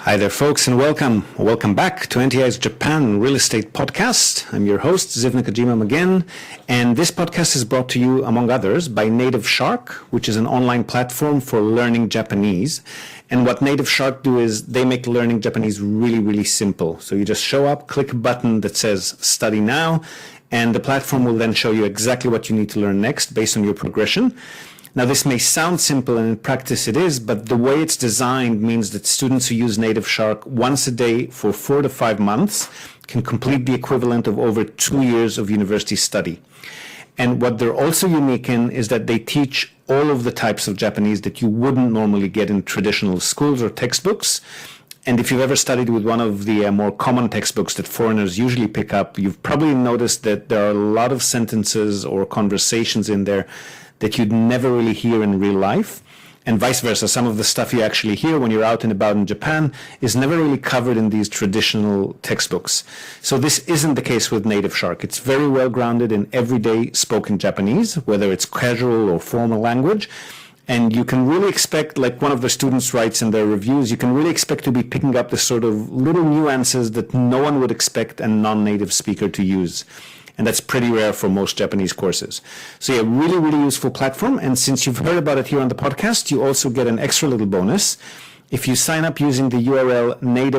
Hi there, folks, and welcome. Welcome back to NTI's Japan Real Estate Podcast. I'm your host, Ziv Nakajima again, and this podcast is brought to you, among others, by Native Shark, which is an online platform for learning Japanese. And what Native Shark do is they make learning Japanese really, really simple. So you just show up, click a button that says Study Now, and the platform will then show you exactly what you need to learn next based on your progression. Now, this may sound simple, and in practice it is, but the way it's designed means that students who use Native Shark once a day for 4 to 5 months can complete the equivalent of over 2 years of university study. And what they're also unique in is that they teach all of the types of Japanese that you wouldn't normally get in traditional schools or textbooks. And if you've ever studied with one of the more common textbooks that foreigners usually pick up, you've probably noticed that there are a lot of sentences or conversations in there that you'd never really hear in real life, and vice versa. Some of the stuff you actually hear when you're out and about in Japan is never really covered in these traditional textbooks. So this isn't the case with Native Shark. It's very well grounded in everyday spoken Japanese, whether it's casual or formal language. And you can really expect, like one of the students writes in their reviews, you can really expect to be picking up the sort of little nuances that no one would expect a non-native speaker to use. And that's pretty rare for most Japanese courses. So yeah, really, really useful platform. And since you've heard about it here on the podcast, you also get an extra little bonus. If you sign up using the URL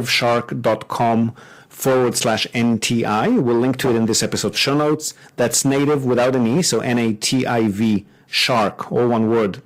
nativeshark.com/NTI, we'll link to it in this episode's show notes. That's native without an E, so NATIV shark, all one word,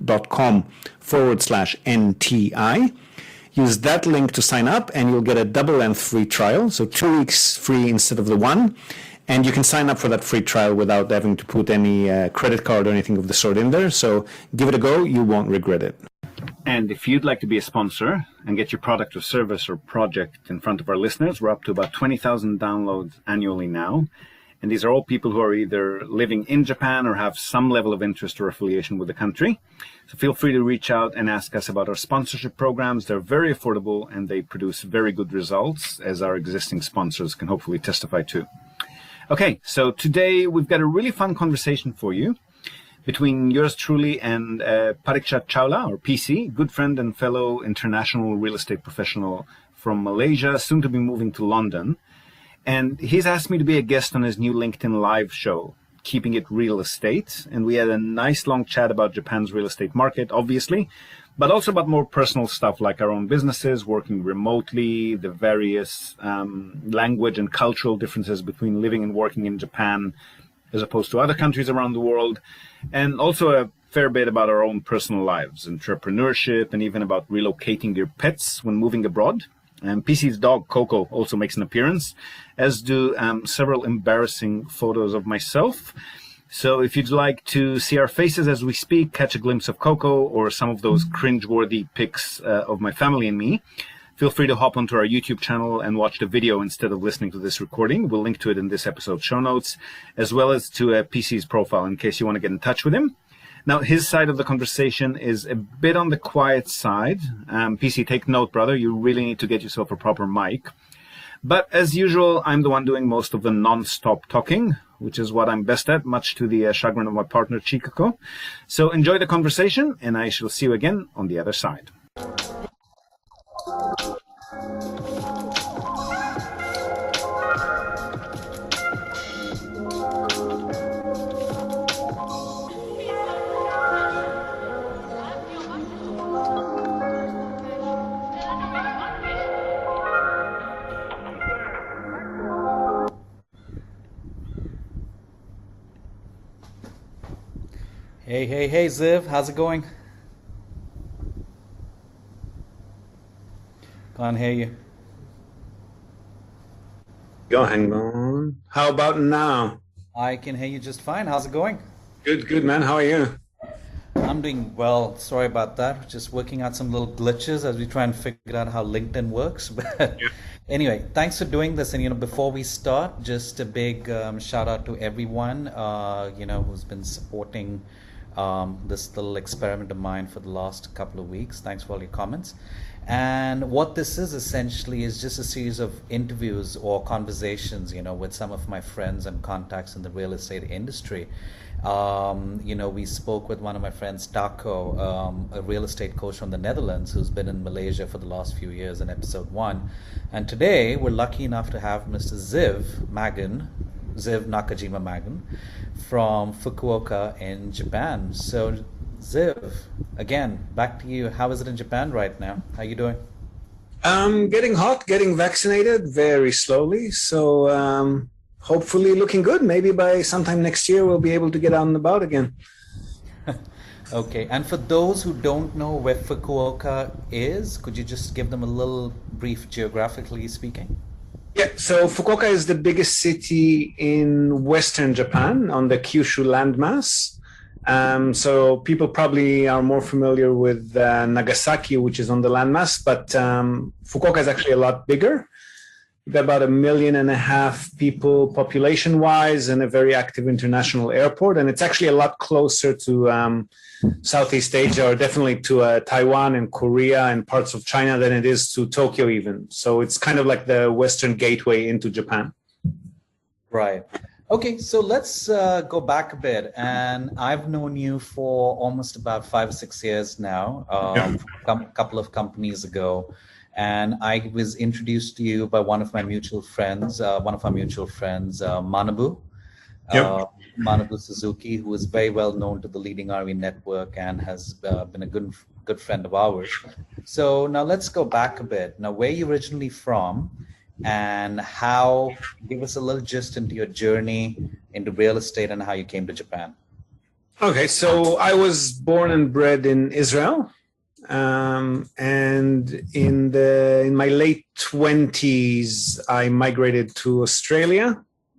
.com/NTI. Use that link to sign up and you'll get a double length free trial. So 2 weeks free instead of the one. And you can sign up for that free trial without having to put any credit card or anything of the sort in there. So give it a go. You won't regret it. And if you'd like to be a sponsor and get your product or service or project in front of our listeners, we're up to about 20,000 downloads annually now. And these are all people who are either living in Japan or have some level of interest or affiliation with the country. So feel free to reach out and ask us about our sponsorship programs. They're very affordable and they produce very good results, as our existing sponsors can hopefully testify to. Okay, so today we've got a really fun conversation for you between yours truly and Pariksha Chawla, or PC, good friend and fellow international real estate professional from Malaysia, soon to be moving to London. And he's asked me to be a guest on his new LinkedIn Live show, Keeping It Real Estate. And we had a nice long chat about Japan's real estate market, obviously, but also about more personal stuff like our own businesses, working remotely, the various language and cultural differences between living and working in Japan as opposed to other countries around the world, and also a fair bit about our own personal lives, entrepreneurship, and even about relocating your pets when moving abroad. And PC's dog, Coco, also makes an appearance, as do several embarrassing photos of myself. So if you'd like to see our faces as we speak, catch a glimpse of Coco, or some of those cringe-worthy pics of my family and me, feel free to hop onto our YouTube channel and watch the video instead of listening to this recording. We'll link to it in this episode's show notes, as well as to PC's profile in case you want to get in touch with him. Now, his side of the conversation is a bit on the quiet side. PC, take note, brother. You really need to get yourself a proper mic. But as usual, I'm the one doing most of the non-stop talking, which is what I'm best at, much to the chagrin of my partner, Chikako. So enjoy the conversation, and I shall see you again on the other side. Hey, Ziv, how's it going? Can't hear you. Go, hang on. How about now? I can hear you just fine. How's it going? Good, man. How are you? I'm doing well. Sorry about that. Just working out some little glitches as we try and figure out how LinkedIn works. But anyway, thanks for doing this. And, before we start, just a big shout out to everyone, who's been supporting this little experiment of mine for the last couple of weeks. Thanks for all your comments. And what this is essentially is just a series of interviews or conversations, with some of my friends and contacts in the real estate industry. We spoke with one of my friends, Taco, a real estate coach from the Netherlands who's been in Malaysia for the last few years in episode 1. And today we're lucky enough to have Mr. Ziv Nakajima Magan from Fukuoka in Japan. So Ziv, again, back to you. How is it in Japan right now? How are you doing? Getting hot, getting vaccinated very slowly. So hopefully looking good. Maybe by sometime next year, we'll be able to get out and about again. Okay. And for those who don't know where Fukuoka is, could you just give them a little brief geographically speaking? Yeah, so Fukuoka is the biggest city in Western Japan on the Kyushu landmass. So people probably are more familiar with Nagasaki, which is on the landmass, but Fukuoka is actually a lot bigger. We've got about 1.5 million people population-wise and a very active international airport. And it's actually a lot closer to Southeast Asia, or definitely to Taiwan and Korea and parts of China than it is to Tokyo even. So it's kind of like the Western gateway into Japan. Right. Okay, so let's go back a bit. And I've known you for almost about 5 or 6 years now, a couple of companies ago. And I was introduced to you by one of our mutual friends, Manabu. Manabu Suzuki, who is very well known to the Leading RV Network and has been a good friend of ours. So now let's go back a bit. Now, where are you originally from? And give us a little gist into your journey into real estate and how you came to Japan. Okay, so I was born and bred in Israel, and in my late 20s, I migrated to Australia.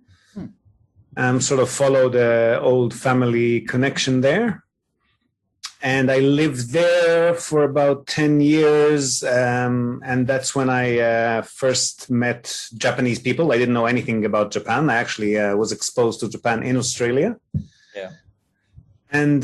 Sort of followed the old family connection there. And I lived there for about 10 years. And that's when I first met Japanese people. I didn't know anything about Japan. I actually was exposed to Japan in Australia. Yeah. And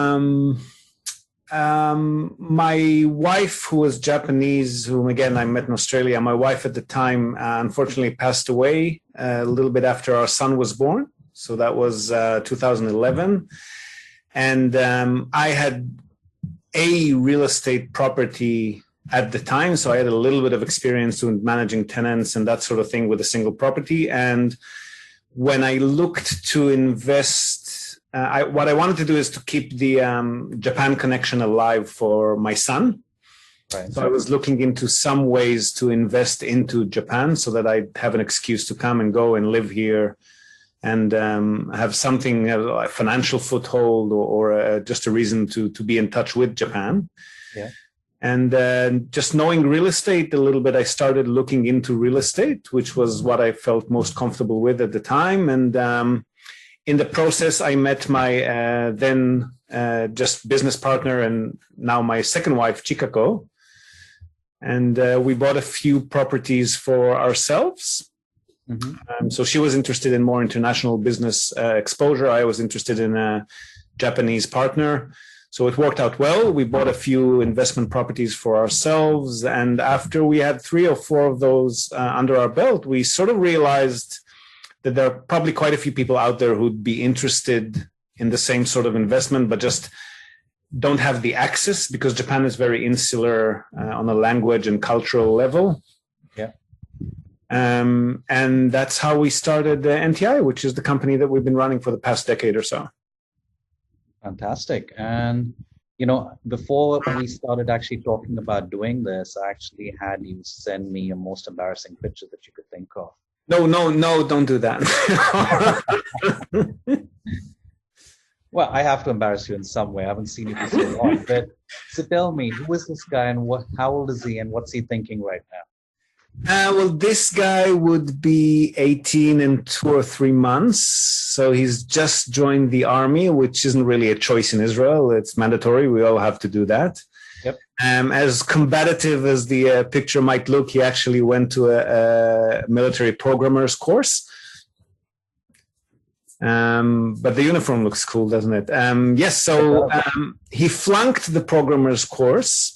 my wife, who was Japanese, whom again I met in Australia, my wife at the time unfortunately passed away a little bit after our son was born. So that was 2011. And I had a real estate property at the time. So I had a little bit of experience doing managing tenants and that sort of thing with a single property. And when I looked to invest, what I wanted to do is to keep the Japan connection alive for my son. Right. So I was looking into some ways to invest into Japan so that I'd have an excuse to come and go and live here and have something, a financial foothold or just a reason to be in touch with Japan. Yeah. And just knowing real estate a little bit, I started looking into real estate, which was what I felt most comfortable with at the time. And in the process, I met my then just business partner and now my second wife, Chikako. And we bought a few properties for ourselves. Mm-hmm. So she was interested in more international business exposure. I was interested in a Japanese partner. So it worked out well. We bought a few investment properties for ourselves. And after we had 3 or 4 of those under our belt, we sort of realized that there are probably quite a few people out there who'd be interested in the same sort of investment, but just don't have the access because Japan is very insular on a language and cultural level. Yeah. And that's how we started NTI, which is the company that we've been running for the past decade or so. Fantastic. And, before we started actually talking about doing this, I actually had you send me your most embarrassing picture that you could think of. No, don't do that. Well, I have to embarrass you in some way. I haven't seen you for so long. So tell me, who is this guy and how old is he and what's he thinking right now? Well, this guy would be 18 in 2 or 3 months. So he's just joined the army, which isn't really a choice in Israel. It's mandatory. We all have to do that. Yep. As combative as the picture might look, he actually went to a military programmer's course. But the uniform looks cool, doesn't it? Yes. So he flunked the programmer's course.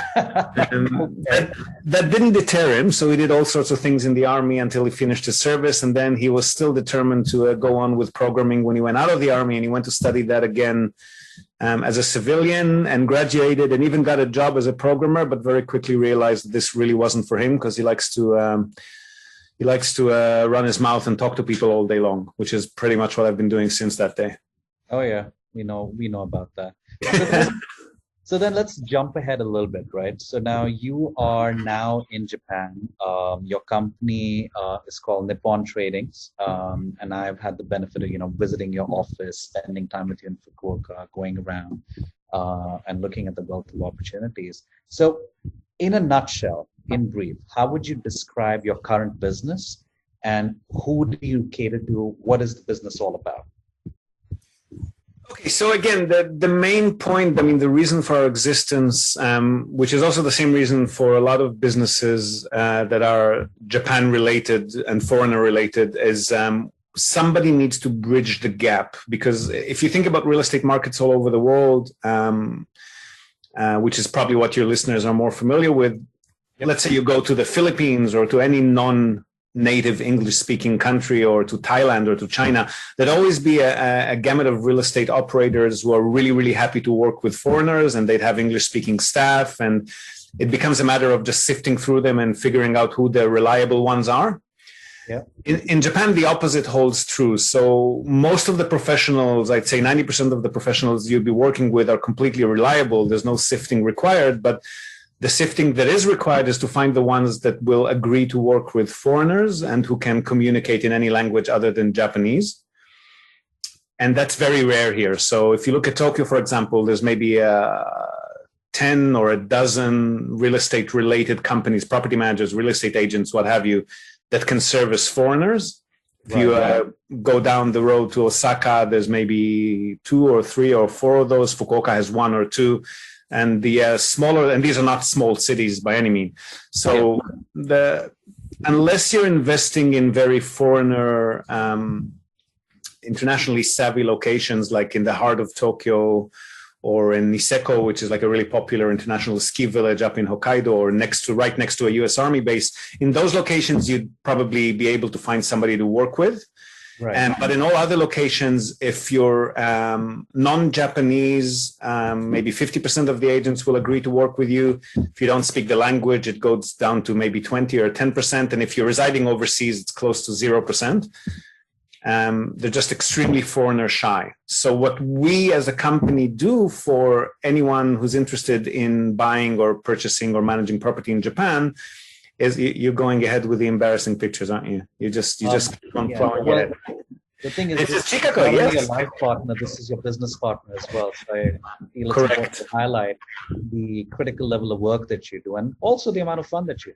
That didn't deter him, so he did all sorts of things in the army until he finished his service, and then he was still determined to go on with programming when he went out of the army, and he went to study that again as a civilian and graduated and even got a job as a programmer, but very quickly realized that this really wasn't for him because he likes to run his mouth and talk to people all day long, which is pretty much what I've been doing since that day. Oh yeah, we know about that. So then let's jump ahead a little bit, right? So now you are now in Japan. Your company is called Nippon Tradings, and I've had the benefit of visiting your office, spending time with you in Fukuoka, going around and looking at the wealth of opportunities. So, in a nutshell, in brief, how would you describe your current business, and who do you cater to? What is the business all about? Okay, so again, the main point, the reason for our existence, which is also the same reason for a lot of businesses that are Japan related and foreigner related, is somebody needs to bridge the gap. Because if you think about real estate markets all over the world, which is probably what your listeners are more familiar with, let's say you go to the Philippines or to any non-native English-speaking country, or to Thailand or to China, there'd always be a gamut of real estate operators who are really, really happy to work with foreigners, and they'd have English-speaking staff, and it becomes a matter of just sifting through them and figuring out who the reliable ones are. Yeah. In Japan, the opposite holds true. So most of the professionals, I'd say 90% of the professionals you'd be working with are completely reliable. There's no sifting required, but the sifting that is required is to find the ones that will agree to work with foreigners and who can communicate in any language other than Japanese. And that's very rare here. So if you look at Tokyo, for example, there's maybe 10 or a dozen real estate related companies, property managers, real estate agents, what have you, that can service foreigners. If you go down the road to Osaka, there's maybe 2 or 3 or 4 of those. Fukuoka has 1 or 2. And the smaller, and these are not small cities by any means. So unless you're investing in very foreigner, internationally savvy locations, like in the heart of Tokyo, or in Niseko, which is like a really popular international ski village up in Hokkaido, or right next to a US Army base, in those locations, you'd probably be able to find somebody to work with. Right. But in all other locations, if you're non-Japanese, maybe 50% of the agents will agree to work with you. If you don't speak the language, it goes down to maybe 20 or 10%. And if you're residing overseas, it's close to 0%. They're just extremely foreigner shy. So what we as a company do for anyone who's interested in buying or purchasing or managing property in Japan is you're going ahead with the embarrassing pictures, aren't you? You just keep on plowing ahead. The thing is, this is Chikako, not only yes. your life partner, this is your business partner as well. So I feel it's important to highlight the critical level of work that you do, and also the amount of fun that you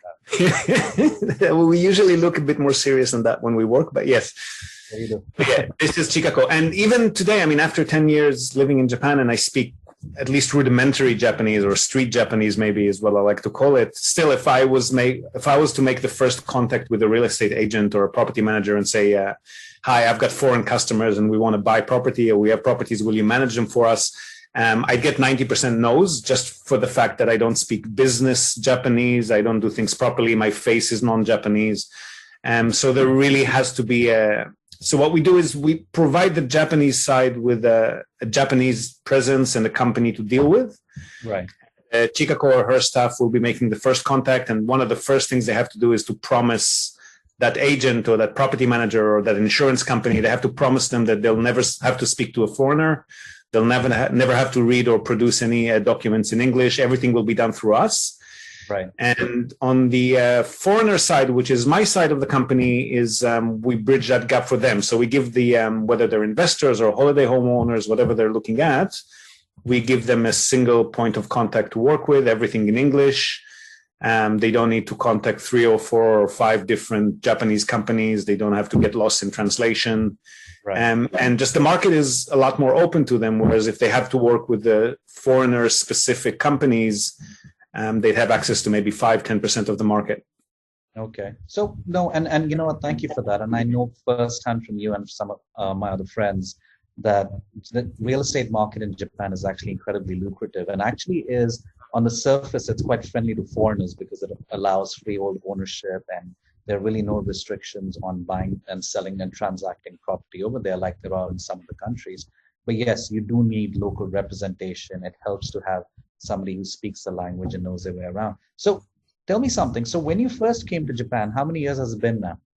have. We usually look a bit more serious than that when we work, but yes. Yeah, you do. Yeah, this is Chikako. And even today, after 10 years living in Japan, and I speak at least rudimentary Japanese, or street Japanese maybe is what I like to call it. Still, if I was to make the first contact with a real estate agent or a property manager and say, hi, I've got foreign customers and we want to buy property, or we have properties, will you manage them for us? I'd get 90% no's, just for the fact that I don't speak business Japanese. I don't do things properly. My face is non-Japanese. So there really has to be so what we do is we provide the Japanese side with a Japanese presence and a company to deal with. Right. Chikako or her staff will be making the first contact. And one of the first things they have to do is to promise that agent or that property manager or that insurance company, they have to promise them that they'll never have to speak to a foreigner. They'll never have to read or produce any documents in English. Everything will be done through us. Right. And on the foreigner side, which is my side of the company, is we bridge that gap for them. So we give the, whether they're investors or holiday homeowners, whatever they're looking at, we give them a single point of contact to work with, everything in English. They don't need to contact 3 or 4 or 5 different Japanese companies. They don't have to get lost in translation. Right. And just the market is a lot more open to them. Whereas if they have to work with the foreigner-specific companies, they'd have access to maybe 5-10% of the market. Okay. So no, and you know what? Thank you for that. And I know firsthand from you and some of my other friends that the real estate market in Japan is actually incredibly lucrative, and actually is on the surface it's quite friendly to foreigners because it allows freehold ownership, and there are really no restrictions on buying and selling and transacting property over there like there are in some of the countries. But yes, you do need local representation. It helps to have somebody who speaks the language and knows their way around. So tell me something. So when you first came to Japan, how many years has it been now?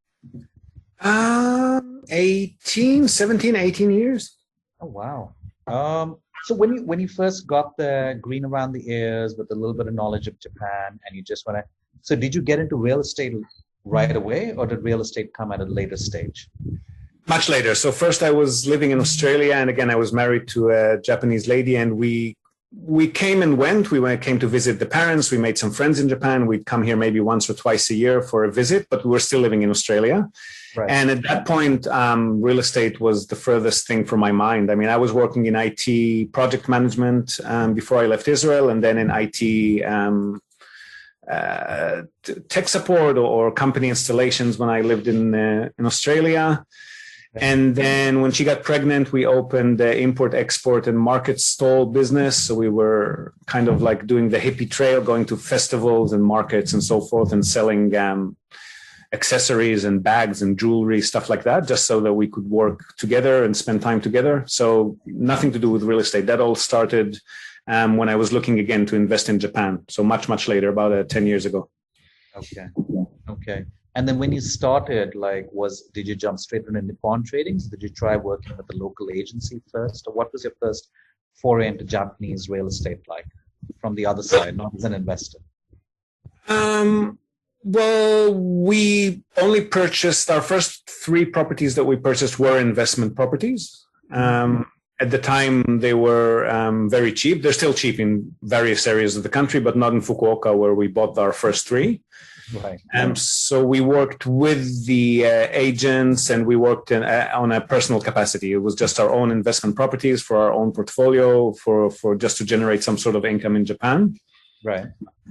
18 years. Oh wow. So when you first got the green around the ears with a little bit of knowledge of Japan, and you just want to, so did you get into real estate right away, or did real estate come at a later stage? Much later. So first I was living in Australia, and again I was married to a Japanese lady, and we came and went. We came to visit the parents. We made some friends in Japan. We'd come here maybe once or twice a year for a visit, but we were still living in Australia. Right. And at that point, real estate was the furthest thing from my mind. I mean, I was working in IT project management before I left Israel, and then in IT tech support or company installations when I lived in Australia. And then when she got pregnant, we opened the import, export, and market stall business. So we were kind of like doing the hippie trail, going to festivals and markets and so forth, and selling accessories and bags and jewelry, stuff like that, just so that we could work together and spend time together. So nothing to do with real estate. That all started when I was looking again to invest in Japan. So much, much later, about 10 years ago. Okay. Okay. And then when you started, did you jump straight into Nippon Tradings? Did you try working with a local agency first? Or what was your first foray into Japanese real estate like from the other side, not as an investor? Well, we only purchased, our first 3 properties that we purchased were investment properties. At the time, they were very cheap. They're still cheap in various areas of the country, but not in Fukuoka, where we bought our first 3. Right. So we worked with the agents, and we worked on a personal capacity. It was just our own investment properties for our own portfolio, for just to generate some sort of income in Japan. Right.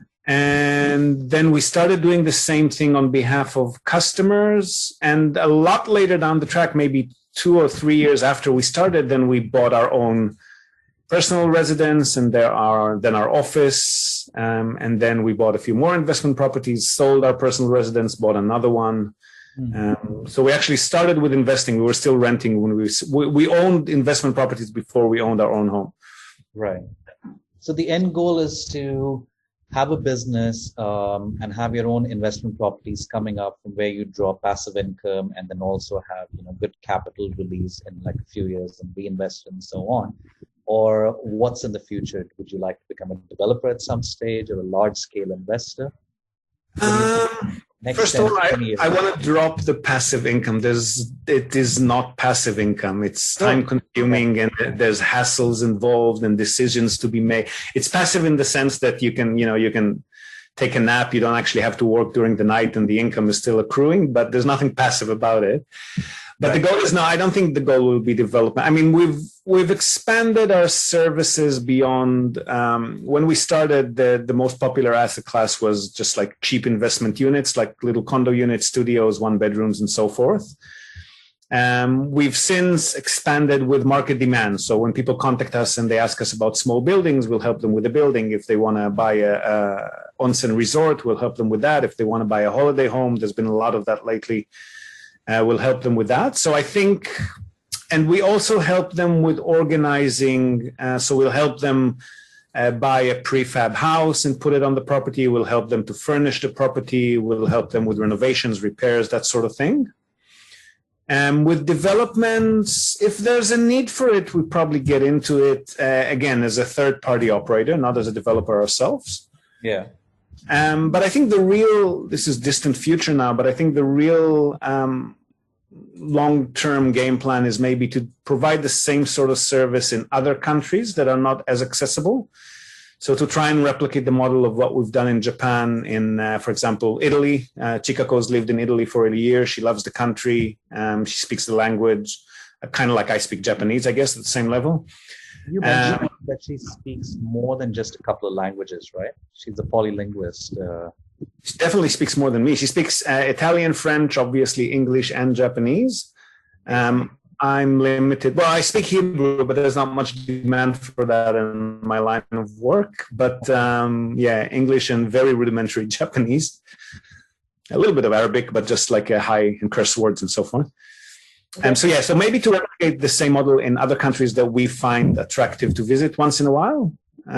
And then we started doing the same thing on behalf of customers. And a lot later down the track, maybe 2 or 3 years after we started, then we bought our own personal residence, and then our office, and then we bought a few more investment properties, sold our personal residence, bought another one. So we actually started with investing. We were still renting when we owned investment properties before we owned our own home. Right. So the end goal is to have a business and have your own investment properties coming up from where you draw passive income, and then also have good capital release in like a few years and reinvest and so on. Or what's in the future? Would you like to become a developer at some stage, or a large-scale investor? First of all, I want to drop the passive income. It is not passive income. It's time-consuming, and there's hassles involved and decisions to be made. It's passive in the sense that you can take a nap. You don't actually have to work during the night, and the income is still accruing. But there's nothing passive about it. But the goal is I don't think the goal will be development. I mean, we've expanded our services beyond. When we started, the most popular asset class was just like cheap investment units, like little condo units, studios, 1-bedrooms, and so forth. We've since expanded with market demand. So when people contact us and they ask us about small buildings, we'll help them with the building. If they want to buy a onsen resort, we'll help them with that. If they want to buy a holiday home, there's been a lot of that lately. We'll help them with that. So I think, and we also help them with organizing. So we'll help them buy a prefab house and put it on the property. We'll help them to furnish the property. We'll help them with renovations, repairs, that sort of thing. With developments, if there's a need for it, we probably get into it again as a third-party operator, not as a developer ourselves. Yeah. But I think this is distant future now, but I think the real long-term game plan is maybe to provide the same sort of service in other countries that are not as accessible. So to try and replicate the model of what we've done in Japan, for example, Italy. Chikako's lived in Italy for a year. She loves the country. She speaks the language, kind of like I speak Japanese, I guess, at the same level. You mentioned that she speaks more than just a couple of languages, right? She's a polylinguist. She definitely speaks more than me. She speaks Italian, French, obviously English and Japanese. I'm limited. Well, I speak Hebrew, but there's not much demand for that in my line of work. But English and very rudimentary Japanese. A little bit of Arabic, but just like a high in curse words and so forth. So maybe to replicate the same model in other countries that we find attractive to visit once in a while.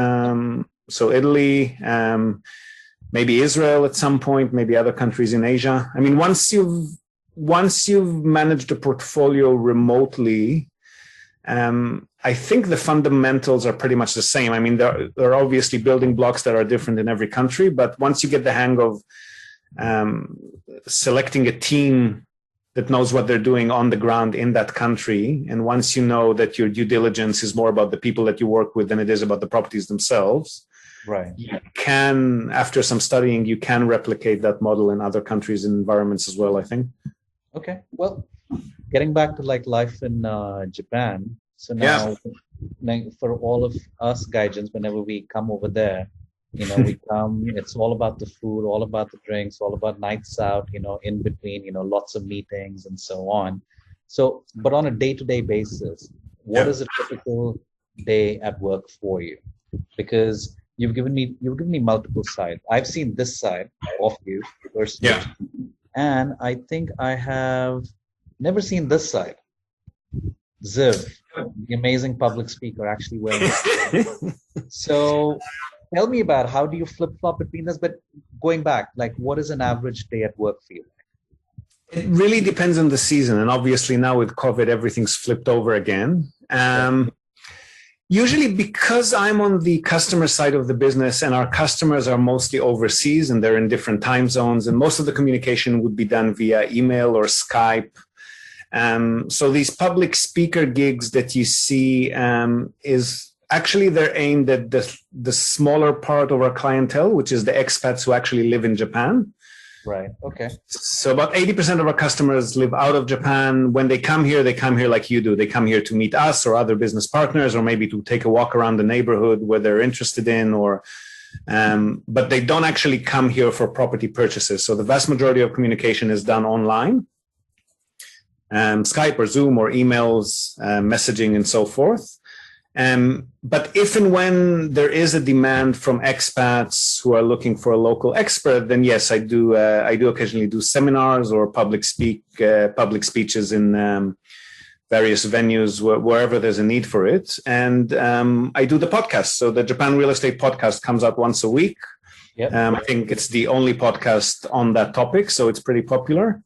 So Italy, maybe Israel at some point, maybe other countries in Asia. I mean, once you've managed a portfolio remotely, I think the fundamentals are pretty much the same. I mean, there are obviously building blocks that are different in every country, but once you get the hang of selecting a team that knows what they're doing on the ground in that country, and once you know that your due diligence is more about the people that you work with than it is about the properties themselves, right? You can, after some studying, you can replicate that model in other countries and environments as well, I think. Okay, well, getting back to like life in Japan. So now, for all of us Gaijins, whenever we come over there, we come, it's all about the food, all about the drinks, all about nights out, in between, lots of meetings and so on. So, but on a day-to-day basis, what is a typical day at work for you? Because you've given me multiple sides. I've seen this side of you personally. Yeah. And I think I have never seen this side. Ziv, the amazing public speaker, actually wearing this. So tell me about how do you flip-flop between this? But going back, like what is an average day at work for you? It really depends on the season. And obviously now with COVID, everything's flipped over again. Usually because I'm on the customer side of the business and our customers are mostly overseas and they're in different time zones, and most of the communication would be done via email or Skype. So these public speaker gigs that you see is actually they're aimed at the smaller part of our clientele, which is the expats who actually live in Japan. Right. Okay. So about 80% of our customers live out of Japan. When they come here like you do. They come here to meet us or other business partners, or maybe to take a walk around the neighborhood where they're interested in, but they don't actually come here for property purchases. So the vast majority of communication is done online, Skype or Zoom or emails, messaging and so forth. But if and when there is a demand from expats who are looking for a local expert, then yes, I do occasionally do seminars or public speeches in various venues wherever there's a need for it. And I do the podcast. So the Japan Real Estate Podcast comes out once a week. Yep. I think it's the only podcast on that topic, so it's pretty popular.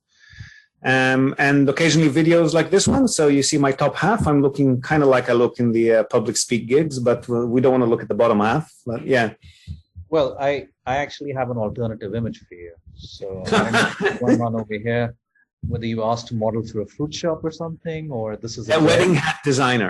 And occasionally videos like this one. So you see my top half. I'm looking kind of like I look in the public speak gigs, but we don't want to look at the bottom half. But yeah. Well, I actually have an alternative image for you. So I don't know what's going on over here. Whether you asked to model through a fruit shop or something, or this is a wedding hat designer.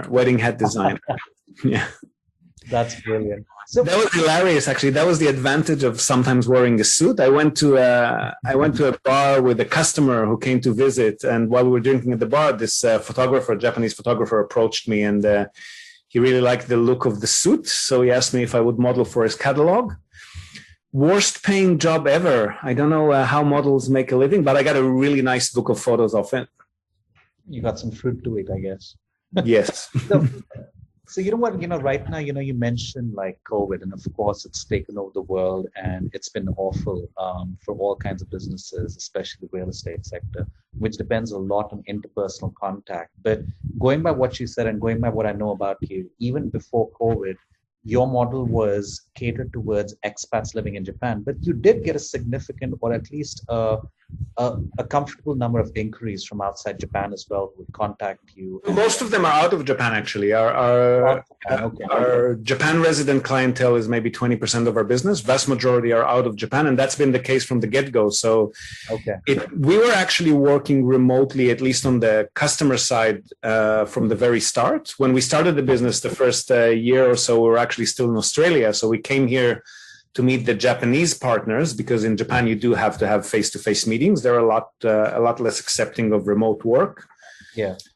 Yeah. That's brilliant. So that was hilarious, actually. That was the advantage of sometimes wearing a suit. I went to a bar with a customer who came to visit, and while we were drinking at the bar, this Japanese photographer, approached me, and he really liked the look of the suit. So he asked me if I would model for his catalog. Worst paying job ever. I don't know how models make a living, but I got a really nice book of photos of it. You got some fruit to it, I guess. Yes. So you know what, right now, you mentioned like COVID, and of course it's taken over the world and it's been awful for all kinds of businesses, especially the real estate sector, which depends a lot on interpersonal contact. But going by what you said and going by what I know about you, even before COVID, your model was catered towards expats living in Japan, but you did get a significant, or at least a comfortable number of inquiries from outside Japan as well who would contact you. Most of them are out of Japan, actually. Our Japan resident clientele is maybe 20% of our business. Vast majority are out of Japan, and that's been the case from the get-go. So we were actually working remotely, at least on the customer side, from the very start. When we started the business, the first year or so, we were actually still in Australia. So we came here to meet the Japanese partners, because in Japan you do have to have face-to-face meetings. They're a lot less accepting of remote work. Yeah.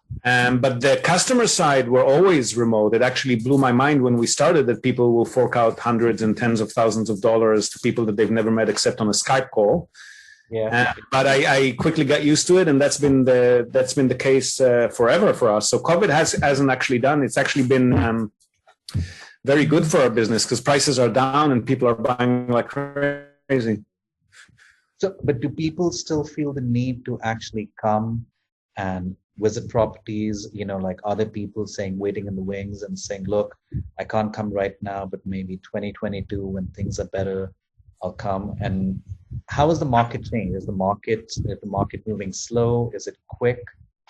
But the customer side were always remote. It actually blew my mind when we started that people will fork out hundreds and tens of thousands of dollars to people that they've never met except on a Skype call. Yeah. But I quickly got used to it, and that's been the case forever for us. So COVID hasn't actually done. It's actually been very good for our business because prices are down and people are buying like crazy. So, but do people still feel the need to actually come and visit properties? Like other people saying, waiting in the wings and saying, look, I can't come right now, but maybe 2022 when things are better, I'll come. And how has the market changed? Is the market moving slow? Is it quick?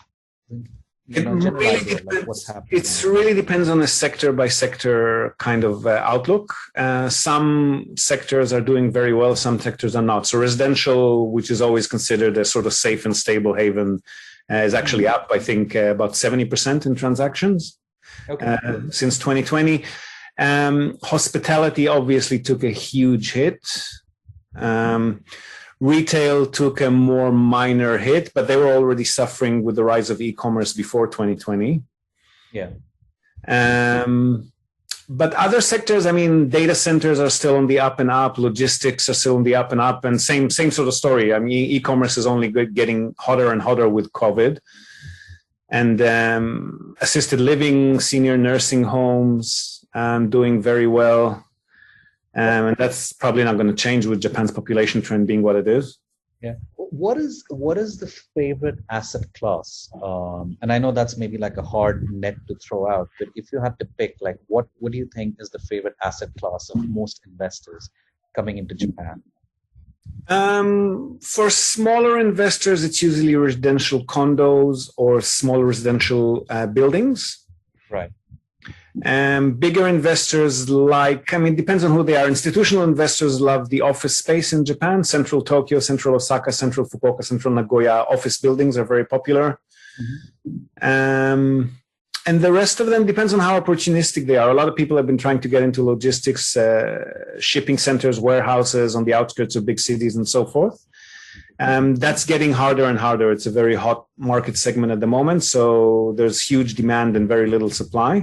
What's happening? It really depends on a sector by sector kind of outlook. Some sectors are doing very well, some sectors are not. So residential, which is always considered a sort of safe and stable haven, is actually up, I think, about 70% in transactions since 2020. Hospitality obviously took a huge hit. Retail took a more minor hit, but they were already suffering with the rise of e-commerce before 2020. Yeah. But other sectors, I mean, data centers are still on the up and up. Logistics are still on the up and up, and same sort of story. I mean, e-commerce is only getting hotter and hotter with COVID. And assisted living, senior nursing homes, doing very well. And that's probably not going to change with Japan's population trend being what it is. Yeah. What is the favorite asset class? And I know that's maybe like a hard net to throw out, but if you had to pick, like, what do you think is the favorite asset class of most investors coming into Japan? For smaller investors, it's usually residential condos or small residential buildings. Right. Bigger investors depends on who they are. Institutional investors love the office space in Japan. Central Tokyo, Central Osaka, Central Fukuoka, Central Nagoya office buildings are very popular. Mm-hmm. And the rest of them depends on how opportunistic they are. A lot of people have been trying to get into logistics, shipping centers, warehouses on the outskirts of big cities and so forth. That's getting harder and harder. It's a very hot market segment at the moment. So there's huge demand and very little supply.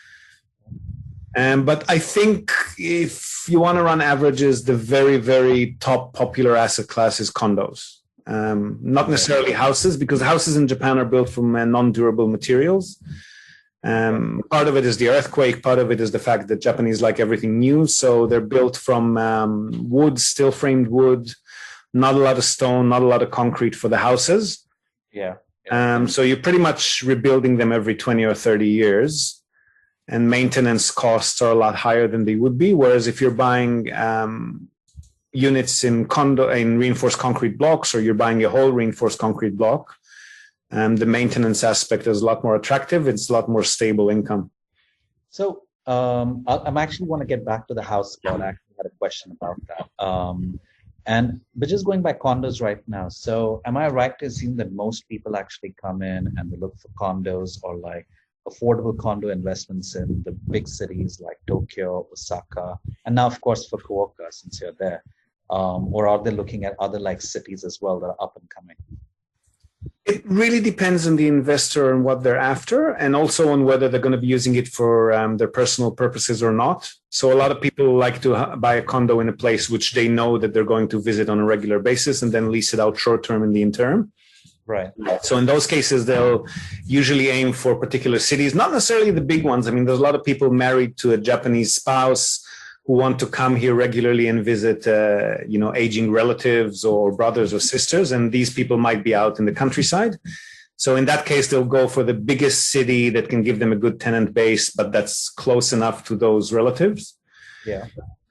But I think if you want to run averages, the very, very top popular asset class is condos. Not necessarily houses, because houses in Japan are built from non-durable materials. Part of it is the earthquake. Part of it is the fact that Japanese like everything new. So they're built from wood, steel framed wood, not a lot of stone, not a lot of concrete for the houses. Yeah. So you're pretty much rebuilding them every 20 or 30 years. And maintenance costs are a lot higher than they would be. Whereas if you're buying units in reinforced concrete blocks, or you're buying a whole reinforced concrete block, the maintenance aspect is a lot more attractive. It's a lot more stable income. So I'm actually want to get back to the house spot. I actually had a question about that. But just going by condos right now. So am I right to assume that most people actually come in and they look for condos or like affordable condo investments in the big cities like Tokyo, Osaka, and now of course Fukuoka, since you're there, or are they looking at other like cities as well that are up and coming? It really depends on the investor and what they're after, and also on whether they're going to be using it for their personal purposes or not. So a lot of people like to buy a condo in a place which they know that they're going to visit on a regular basis and then lease it out short term in the interim. Right. So in those cases, they'll usually aim for particular cities, not necessarily the big ones. I mean, there's a lot of people married to a Japanese spouse who want to come here regularly and visit, aging relatives or brothers or sisters. And these people might be out in the countryside. So in that case, they'll go for the biggest city that can give them a good tenant base, but that's close enough to those relatives. Yeah.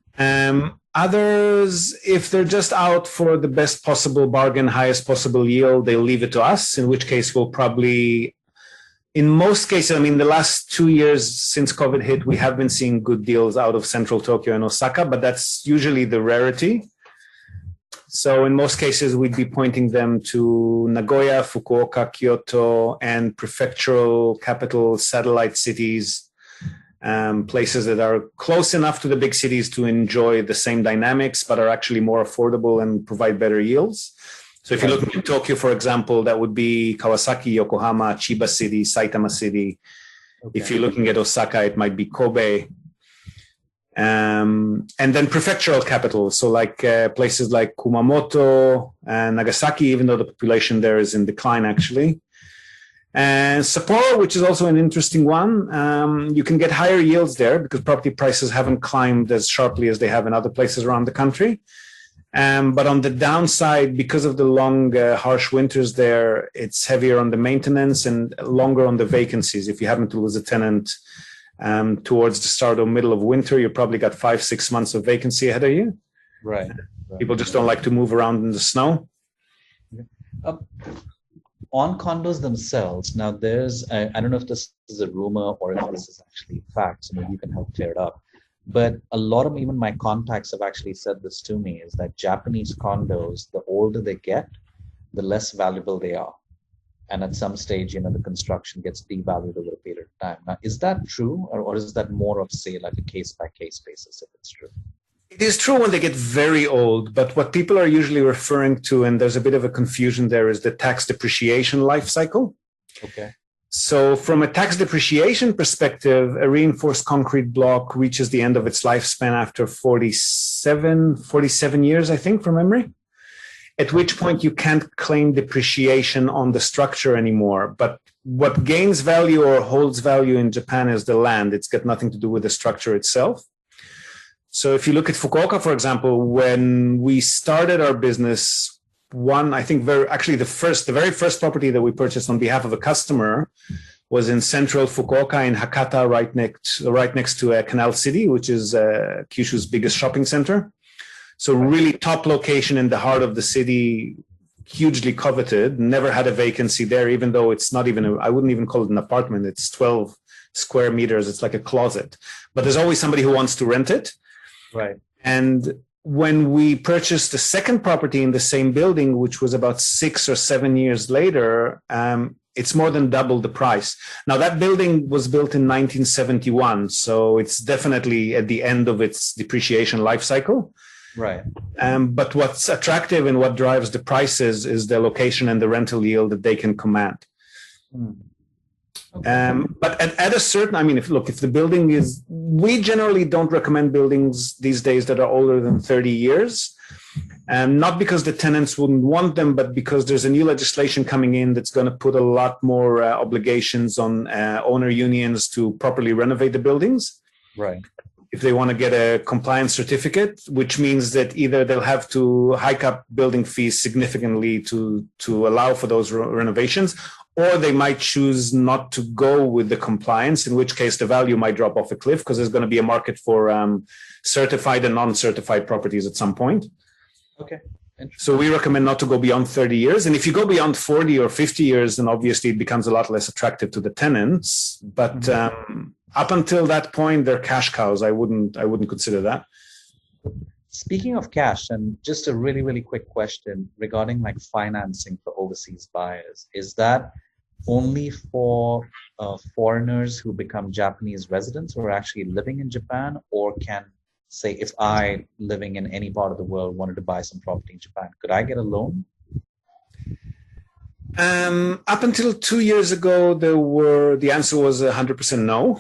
Others, if they're just out for the best possible bargain, highest possible yield, they'll leave it to us, in which case we'll probably, in most cases, I mean, the last 2 years since COVID hit, we have been seeing good deals out of Central Tokyo and Osaka, but that's usually the rarity. So in most cases, we'd be pointing them to Nagoya, Fukuoka, Kyoto, and prefectural capital satellite cities, places that are close enough to the big cities to enjoy the same dynamics, but are actually more affordable and provide better yields. So if you're looking at Tokyo, for example, that would be Kawasaki, Yokohama, Chiba City, Saitama City. Okay. If you're looking at Osaka, it might be Kobe. And then prefectural capitals, so like places like Kumamoto and Nagasaki, even though the population there is in decline, actually. And Sapporo, which is also an interesting one, you can get higher yields there because property prices haven't climbed as sharply as they have in other places around the country. But on the downside, because of the long, harsh winters there, it's heavier on the maintenance and longer on the vacancies. If you happen to lose a tenant towards the start or middle of winter, you probably got 5-6 months of vacancy ahead of you. Right. People just don't like to move around in the snow. On condos themselves, now there's, I don't know if this is a rumor or if this is actually fact, so maybe you can help clear it up. But a lot of even my contacts have actually said this to me, is that Japanese condos, the older they get, the less valuable they are. And at some stage, the construction gets devalued over a period of time. Now, is that true? Or is that more of, say, like a case-by-case basis, if it's true? It is true when they get very old, but what people are usually referring to, and there's a bit of a confusion there, is the tax depreciation life cycle. Okay. So from a tax depreciation perspective, a reinforced concrete block reaches the end of its lifespan after 47 years, I think, from memory, at which point you can't claim depreciation on the structure anymore. But what gains value or holds value in Japan is the land. It's got nothing to do with the structure itself. So if you look at Fukuoka, for example, when we started our business, the very first property that we purchased on behalf of a customer was in central Fukuoka in Hakata, right next to Canal City, which is Kyushu's biggest shopping center. So really top location in the heart of the city, hugely coveted, never had a vacancy there, even though it's not even, I wouldn't even call it an apartment. It's 12 square meters. It's like a closet, but there's always somebody who wants to rent it. Right. And when we purchased the second property in the same building, which was about 6 or 7 years later, it's more than double the price. Now, that building was built in 1971, so it's definitely at the end of its depreciation life cycle. Right. But what's attractive and what drives the prices is the location and the rental yield that they can command. Okay. But at a certain, if the building is, we generally don't recommend buildings these days that are older than 30 years. Not because the tenants wouldn't want them, but because there's a new legislation coming in that's going to put a lot more obligations on owner unions to properly renovate the buildings. Right. If they want to get a compliance certificate, which means that either they'll have to hike up building fees significantly to allow for those renovations, or they might choose not to go with the compliance, in which case the value might drop off a cliff because there's going to be a market for certified and non-certified properties at some point. Okay. So we recommend not to go beyond 30 years. And if you go beyond 40 or 50 years, then obviously it becomes a lot less attractive to the tenants. But up until that point, they're cash cows. I wouldn't consider that. Speaking of cash, and just a really, really quick question regarding like financing for overseas buyers. Is that only for foreigners who become Japanese residents who are actually living in Japan, or can, say, if I, living in any part of the world, wanted to buy some property in Japan, could I get a loan? Up until 2 years ago, the answer was 100% no.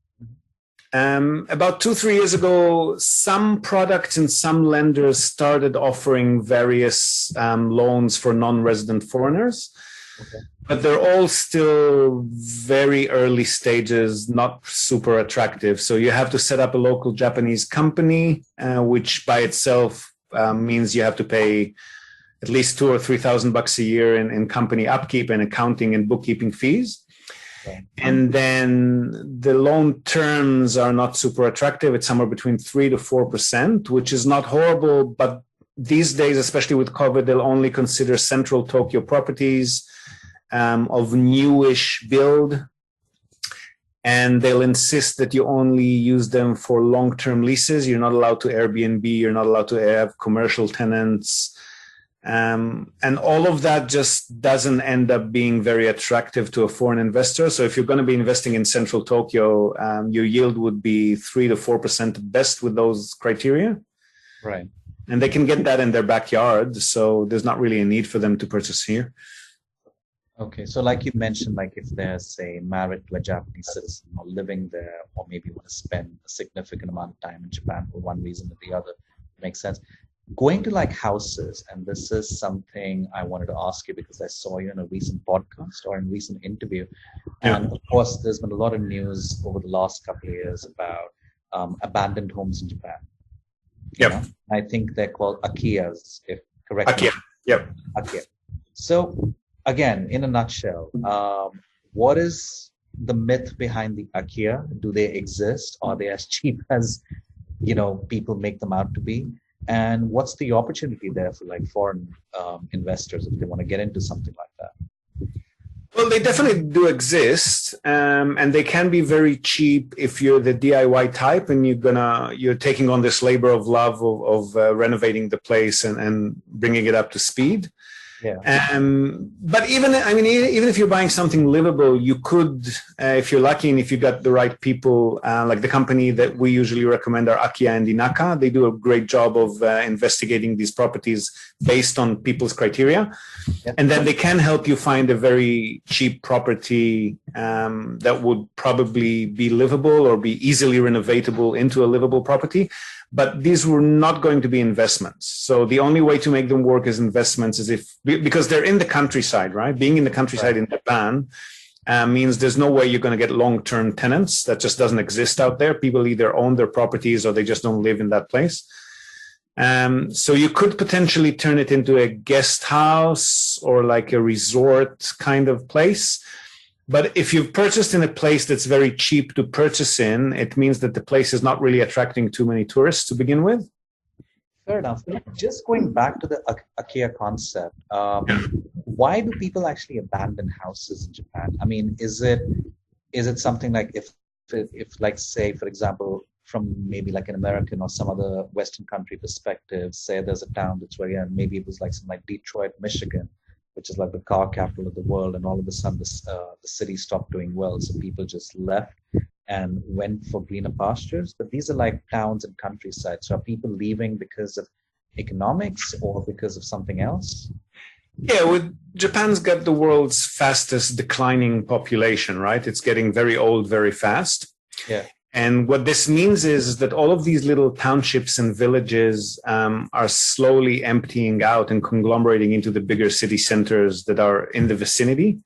About 2-3 years ago, some products and some lenders started offering various loans for non-resident foreigners. Okay. But they're all still very early stages, not super attractive. So you have to set up a local Japanese company, which by itself means you have to pay at least $2,000 or $3,000 a year in company upkeep and accounting and bookkeeping fees. Okay. And then the loan terms are not super attractive. It's somewhere between 3 to 4%, which is not horrible. But these days, especially with COVID, they'll only consider central Tokyo properties of newish build. And they'll insist that you only use them for long-term leases. You're not allowed to Airbnb. You're not allowed to have commercial tenants. And all of that just doesn't end up being very attractive to a foreign investor. So if you're going to be investing in central Tokyo, your yield would be 3 to 4% at best with those criteria. Right. and they can get that in their backyard. So there's not really a need for them to purchase here. Okay, so like you mentioned, like if they're, say, married to a Japanese citizen or living there, or maybe want to spend a significant amount of time in Japan for one reason or the other, makes sense. Going to like houses, and this is something I wanted to ask you because I saw you in a recent podcast or in a recent interview. And of course, there's been a lot of news over the last couple of years about abandoned homes in Japan. Yep. You know? I think they're called Akiyas, if correct. Akiya. Yep. Akiya. So again, in a nutshell, what is the myth behind the Akiya? Do they exist? Are they as cheap as, you know, people make them out to be? And what's the opportunity there for like foreign investors if they want to get into something like that? Well, they definitely do exist, and they can be very cheap if you're the DIY type and you're taking on this labor of love of renovating the place and bringing it up to speed. Yeah. But even if you're buying something livable, you could, if you're lucky and if you got the right people, like the company that we usually recommend are Akiya and Inaka. They do a great job of investigating these properties based on people's criteria. Yeah. And then they can help you find a very cheap property that would probably be livable or be easily renovatable into a livable property. But these were not going to be investments. So the only way to make them work as investments is because they're in the countryside, right? Being in the countryside in Japan means there's no way you're going to get long-term tenants. That just doesn't exist out there. People either own their properties or they just don't live in that place. So you could potentially turn it into a guest house or like a resort kind of place. But if you've purchased in a place that's very cheap to purchase in, it means that the place is not really attracting too many tourists to begin with. Fair enough. Just going back to the Akiya concept, why do people actually abandon houses in Japan? I mean, is it something like if like say, for example, from maybe like an American or some other Western country perspective, say there's a town that's very, maybe it was like something like Detroit, Michigan, which is like the car capital of the world, and all of a sudden the city stopped doing well, so people just left and went for greener pastures. But these are like towns and countryside. So are people leaving because of economics or because of something else? Yeah, Japan's got the world's fastest declining population, right? It's getting very old very fast. Yeah. And what this means is that all of these little townships and villages are slowly emptying out and conglomerating into the bigger city centers that are in the vicinity.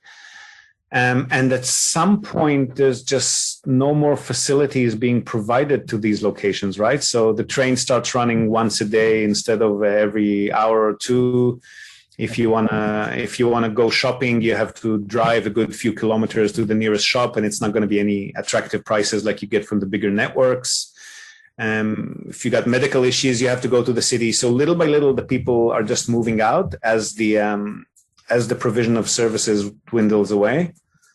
And at some point, there's just no more facilities being provided to these locations, right? So the train starts running once a day instead of every hour or two. If you wanna go shopping, you have to drive a good few kilometers to the nearest shop, and it's not going to be any attractive prices like you get from the bigger networks. If you got medical issues, you have to go to the city. So little by little, the people are just moving out as the provision of services dwindles away.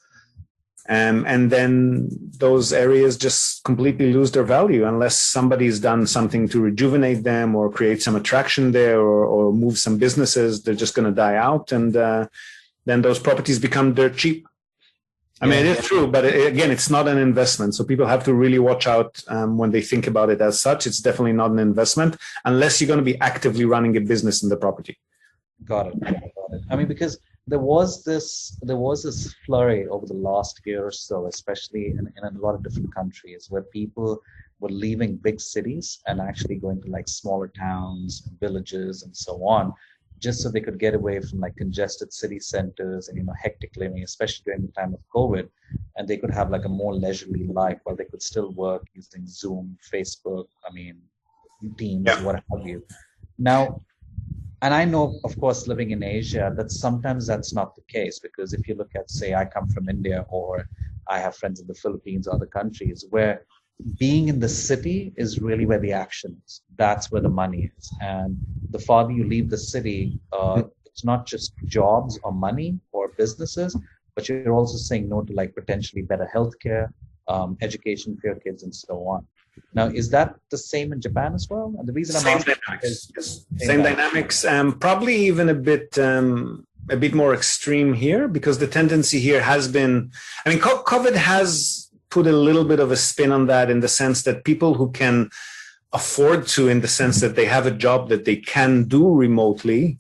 And then those areas just completely lose their value unless somebody's done something to rejuvenate them or create some attraction there or move some businesses. They're just going to die out. And then those properties become dirt cheap. I mean, it is true, but again, it's not an investment. So people have to really watch out when they think about it as such. It's definitely not an investment unless you're going to be actively running a business in the property. Got it. I mean, because there was this flurry over the last year or so, especially in a lot of different countries, where people were leaving big cities and actually going to like smaller towns, villages, and so on, just so they could get away from like congested city centers and hectic living, especially during the time of COVID, and they could have like a more leisurely life while they could still work using Zoom, Facebook, Teams, what have you. Now. And I know, of course, living in Asia, that sometimes that's not the case, because if you look at, say, I come from India, or I have friends in the Philippines or other countries, where being in the city is really where the action is. That's where the money is. And the farther you leave the city, it's not just jobs or money or businesses, but you're also saying no to like potentially better healthcare, education for your kids, and so on. Now, is that the same in Japan as well? And the reason I'm asking is same dynamics, probably even a bit more extreme here, because the tendency here has been, COVID has put a little bit of a spin on that, in the sense that people who can afford to, in the sense that they have a job that they can do remotely,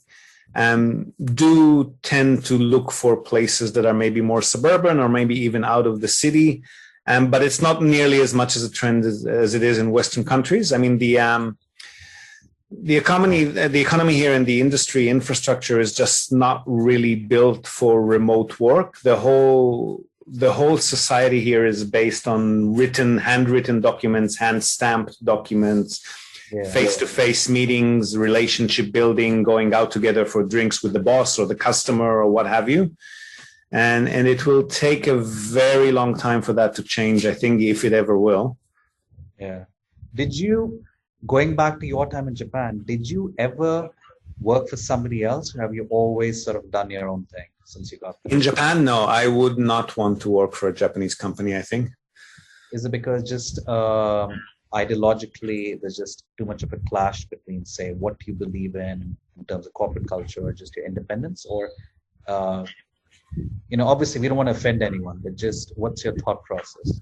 do tend to look for places that are maybe more suburban or maybe even out of the city. But it's not nearly as much as a trend as it is in Western countries. I mean, the economy here and the industry infrastructure is just not really built for remote work. The whole society here is based on handwritten documents, hand-stamped documents, face-to-face meetings, relationship building, going out together for drinks with the boss or the customer or what have you. And it will take a very long time for that to change, I think, if it ever will. Yeah. Going back to your time in Japan, did you ever work for somebody else, or have you always sort of done your own thing since you got there? In Japan, no, I would not want to work for a Japanese company, I think. Is it because just ideologically there's just too much of a clash between, say, what you believe in terms of corporate culture or just your independence? Or, obviously we don't want to offend anyone, but just what's your thought process?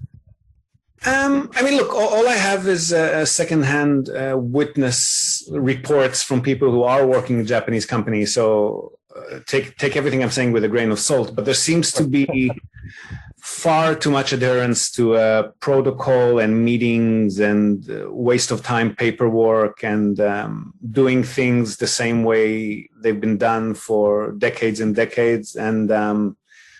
I mean, look, all I have is secondhand witness reports from people who are working in Japanese companies. So take everything I'm saying with a grain of salt. But there seems to be far too much adherence to protocol and meetings and waste of time, paperwork, and doing things the same way they've been done for decades and decades. And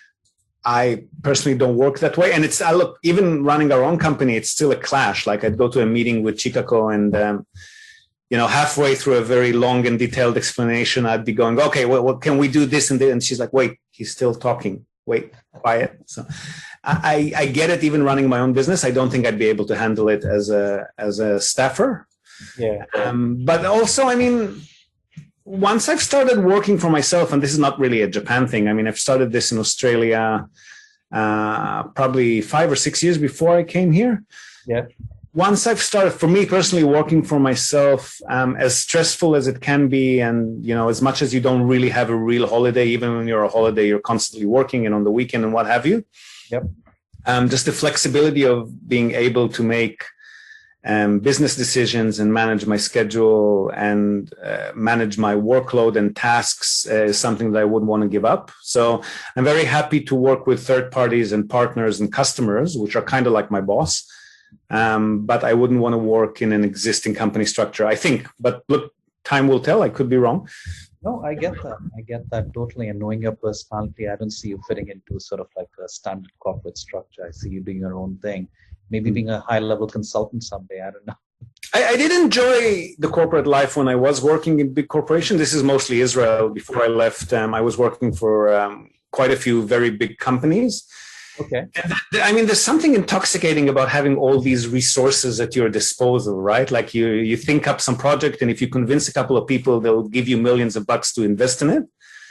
I personally don't work that way. And look, even running our own company, it's still a clash. Like I'd go to a meeting with Chikako and, halfway through a very long and detailed explanation, I'd be going, okay, well, can we do this and this? And she's like, wait, he's still talking. Wait, quiet. So I get it. Even running my own business, I don't think I'd be able to handle it as a staffer. Yeah. But also, I mean, once I've started working for myself, and this is not really a Japan thing. I mean, I've started this in Australia probably 5 or 6 years before I came here. Yeah. Once I've started, for me personally, working for myself, as stressful as it can be, and as much as you don't really have a real holiday, even when you're on holiday, you're constantly working, and on the weekend and what have you. Yep. Just the flexibility of being able to make business decisions and manage my schedule and manage my workload and tasks is something that I wouldn't want to give up. So I'm very happy to work with third parties and partners and customers, which are kind of like my boss. But I wouldn't want to work in an existing company structure, I think. But look, time will tell. I could be wrong. No, I get that. I get that totally. And knowing your personality, I don't see you fitting into sort of like a standard corporate structure. I see you doing your own thing. Maybe being a high-level consultant someday. I don't know. I did enjoy the corporate life when I was working in big corporations. This is mostly Israel. Before I left, I was working for quite a few very big companies. Okay. And I mean, there's something intoxicating about having all these resources at your disposal, right? Like you think up some project, and if you convince a couple of people, they'll give you millions of bucks to invest in it.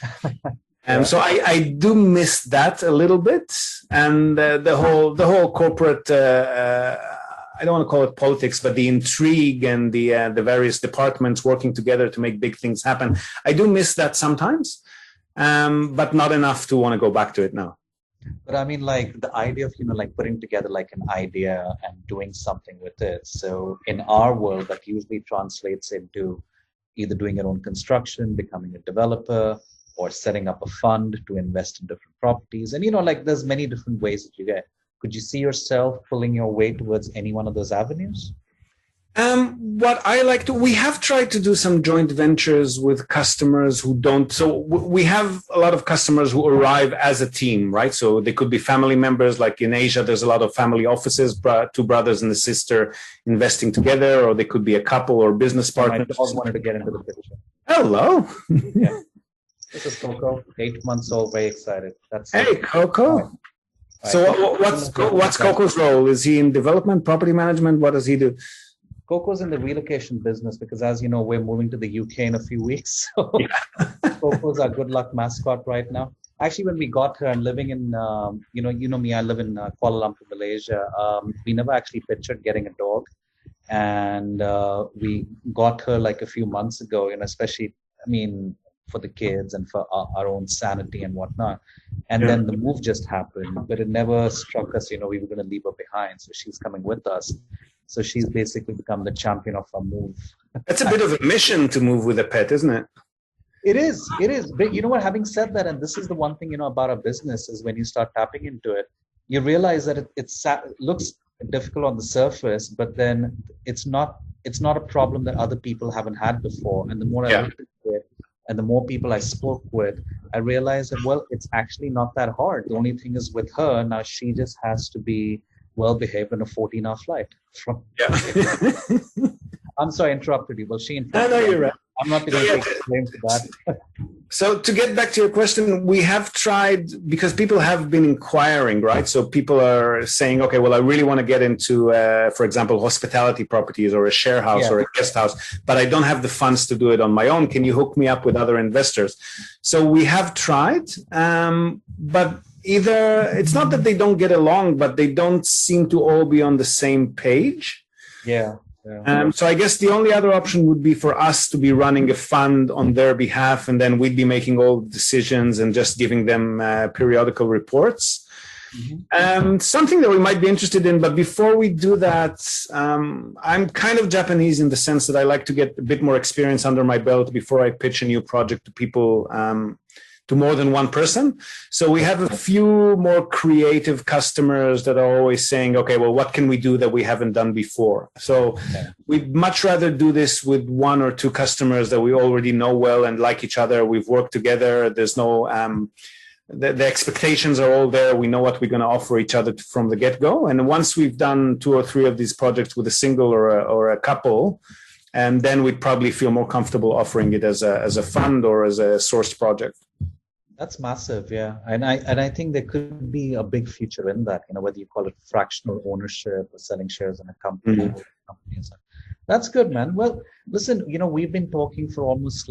So I do miss that a little bit, and the whole corporate. I don't want to call it politics, but the intrigue and the various departments working together to make big things happen. I do miss that sometimes, but not enough to want to go back to it now. But I mean, like the idea of, like putting together like an idea and doing something with it. So in our world, that usually translates into either doing your own construction, becoming a developer, or setting up a fund to invest in different properties. And, like there's many different ways that you get. Could you see yourself pulling your way towards any one of those avenues? What I like to, we have tried to do some joint ventures with customers who don't. So we have a lot of customers who arrive as a team, right? So they could be family members. Like in Asia, there's a lot of family offices, two brothers and a sister investing together, or they could be a couple or business partners. I always wanted to get into the picture. Hello. Yeah. This is Coco, 8 months old, very excited. Hey, Coco. Right. So what's Coco's role? Is he in development, property management? What does he do? Coco's in the relocation business because, as you know, we're moving to the UK in a few weeks. So Coco's our good luck mascot right now. Actually, when we got her and living in, you know me, I live in Kuala Lumpur, Malaysia. We never actually pictured getting a dog. And we got her like a few months ago, especially, for the kids and for our own sanity and whatnot. And then the move just happened, but it never struck us, we were going to leave her behind. So she's coming with us. So she's basically become the champion of our move. That's a bit of a mission to move with a pet, isn't it? It is. But you know what, having said that, and this is the one thing, about our business is when you start tapping into it, you realize that it looks difficult on the surface, but then it's not a problem that other people haven't had before. And the more I looked into it, and the more people I spoke with, I realized that, well, it's actually not that hard. The only thing is with her, now she just has to be well-behaved on a 14-hour flight. I'm sorry, I interrupted you. Well, she interrupted No, you're right. I'm not going to take blame for that. So to get back to your question, we have tried, because people have been inquiring, right? So people are saying, okay, well, I really want to get into, for example, hospitality properties or a share house or a guest house, but I don't have the funds to do it on my own. Can you hook me up with other investors? So we have tried, but either it's not that they don't get along, but they don't seem to all be on the same page. Yeah. So I guess the only other option would be for us to be running a fund on their behalf, and then we'd be making all the decisions and just giving them periodical reports. Mm-hmm. Something that we might be interested in, but before we do that, I'm kind of Japanese in the sense that I like to get a bit more experience under my belt before I pitch a new project to people, to more than one person. So we have a few more creative customers that are always saying, okay, well, what can we do that we haven't done before? So we'd much rather do this with one or two customers that we already know well and like each other. We've worked together. There's no, the expectations are all there. We know what we're going to offer each other from the get-go. And once we've done 2 or 3 of these projects with a single or a couple, and then we'd probably feel more comfortable offering it as a fund or as a sourced project. That's massive, yeah. And I think there could be a big future in that, whether you call it fractional ownership or selling shares in a company. Mm-hmm. That's good, man. Well, listen, we've been talking for almost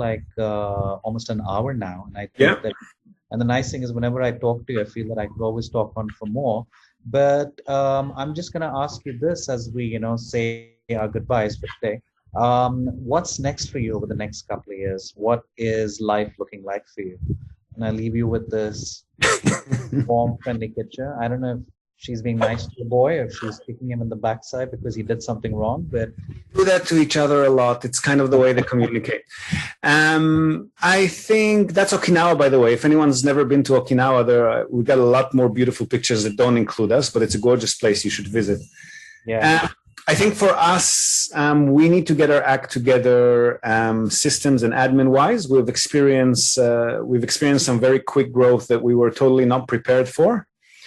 an hour now. And I think that, and the nice thing is whenever I talk to you, I feel that I could always talk on for more. But I'm just going to ask you this as we, say our goodbyes for today. What's next for you over the next couple of years? What is life looking like for you? And I leave you with this warm, friendly picture. I don't know if she's being nice to the boy or if she's kicking him in the backside because he did something wrong. But do that to each other a lot. It's kind of the way they communicate. I think that's Okinawa, by the way. If anyone's never been to Okinawa, we've got a lot more beautiful pictures that don't include us, but it's a gorgeous place you should visit. Yeah. I think for us, we need to get our act together, systems and admin-wise. We've experienced some very quick growth that we were totally not prepared for.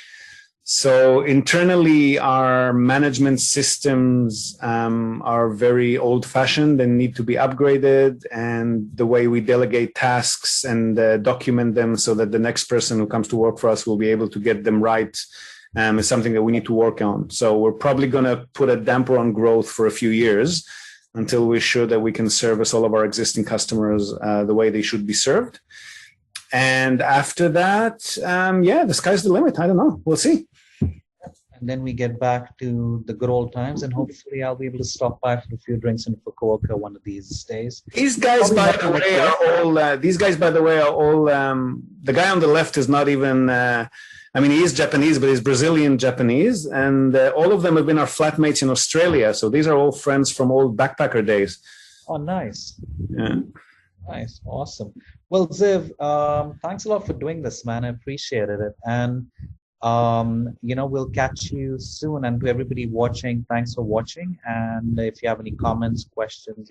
So internally, our management systems are very old-fashioned and need to be upgraded. And the way we delegate tasks and document them so that the next person who comes to work for us will be able to get them right is something that we need to work on. So we're probably going to put a damper on growth for a few years until we're sure that we can service all of our existing customers the way they should be served. And after that, the sky's the limit. I don't know. We'll see. And then we get back to the good old times, and hopefully I'll be able to stop by for a few drinks in Fukuoka one of these days. These guys, by the way, are all. The guy on the left is not even. He is Japanese, but he's Brazilian Japanese, and all of them have been our flatmates in Australia. So these are all friends from old backpacker days. Oh, nice. Yeah. Nice. Awesome. Well, Ziv, thanks a lot for doing this, man. I appreciated it. And, we'll catch you soon. And to everybody watching, thanks for watching. And if you have any comments, questions,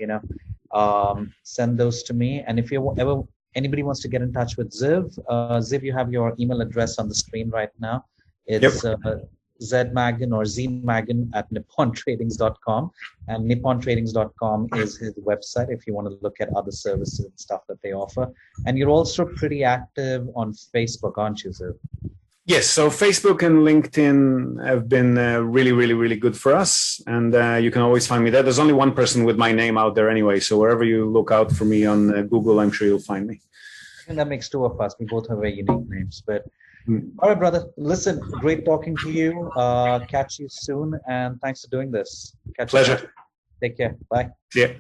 send those to me. And if anybody wants to get in touch with Ziv, Ziv, you have your email address on the screen right now. It's zmagan or zmagan at nippontradings.com. And nippontradings.com is his website if you want to look at other services and stuff that they offer. And you're also pretty active on Facebook, aren't you, Ziv? Yes, so Facebook and LinkedIn have been really, really, really good for us. And you can always find me there. There's only one person with my name out there anyway. So wherever you look out for me on Google, I'm sure you'll find me. I think that makes 2 of us. We both have very unique names. But all right, brother. Listen, great talking to you. Catch you soon. And thanks for doing this. Pleasure. Take care. Bye. Yeah.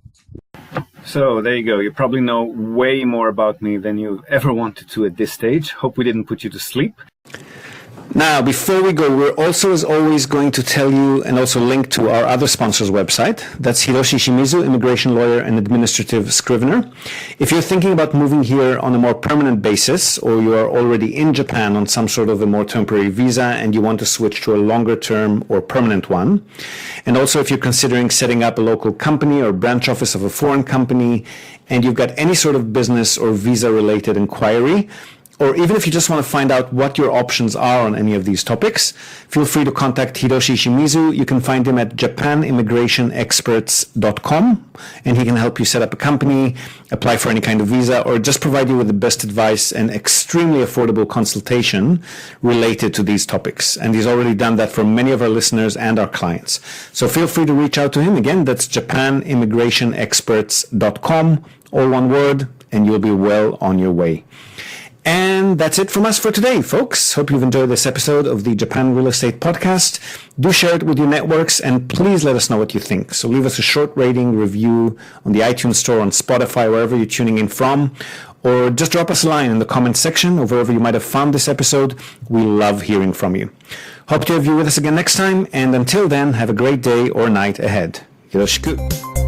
So there you go. You probably know way more about me than you ever wanted to at this stage. Hope we didn't put you to sleep. Now, before we go, we're also, as always, going to tell you and also link to our other sponsor's website. That's Hiroshi Shimizu, immigration lawyer and administrative scrivener. If you're thinking about moving here on a more permanent basis, or you are already in Japan on some sort of a more temporary visa and you want to switch to a longer term or permanent one, and also if you're considering setting up a local company or branch office of a foreign company, and you've got any sort of business or visa related inquiry, or even if you just want to find out what your options are on any of these topics, feel free to contact Hiroshi Shimizu. You can find him at japanimmigrationexperts.com, and he can help you set up a company, apply for any kind of visa, or just provide you with the best advice and extremely affordable consultation related to these topics. And he's already done that for many of our listeners and our clients. So feel free to reach out to him. Again, that's japanimmigrationexperts.com, all one word, and you'll be well on your way. And that's it from us for today, folks. Hope you've enjoyed this episode of the Japan Real Estate Podcast. Do share it with your networks, and please let us know what you think. So leave us a short rating, review on the iTunes Store, on Spotify, wherever you're tuning in from, or just drop us a line in the comment section or wherever you might have found this episode. We love hearing from you. Hope to have you with us again next time, and until then, have a great day or night ahead. Yoroshiku.